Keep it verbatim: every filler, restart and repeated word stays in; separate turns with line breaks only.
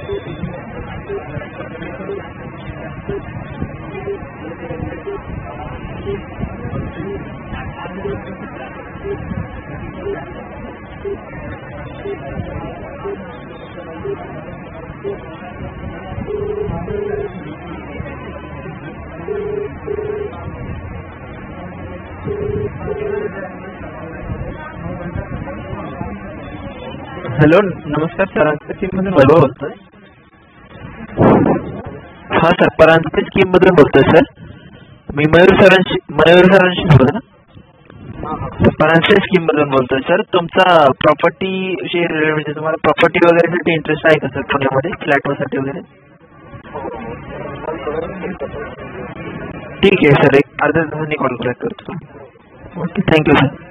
Hello, नमस्कार sir. स्कीममधून वैभव बोलतोय. हां सर, परांजपे स्कीममधून बोलतोय सर. मी मयूर सरांशी मयूर सरांशी बोलतो ना. परांजपे स्कीममधून बोलतोय सर. तुमचा प्रॉपर्टीशी रिलेटेड म्हणजे तुम्हाला प्रॉपर्टी वगैरेसाठी इंटरेस्ट आहे का सर पुण्यामध्ये फ्लॅटसाठी वगैरे? ठीक आहे सर, एक अर्ध्या तासांनी कॉल बॅक करतो. Okay, thank you sir.